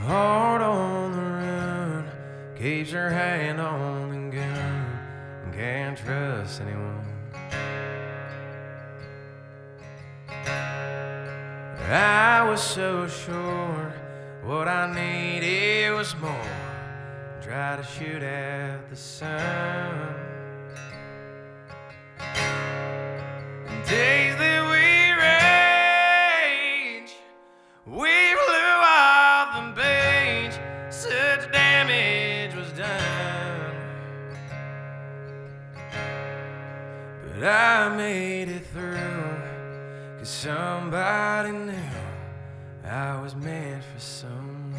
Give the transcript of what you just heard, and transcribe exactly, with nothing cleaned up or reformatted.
Heart on the run, keeps her hand on the gun, and can't trust anyone. I was so sure what I needed was more. Try to shoot at the sun. And days that we rage, we flew off the page. Such damage was done, but I made it through, 'cause somebody knew I was meant for someone.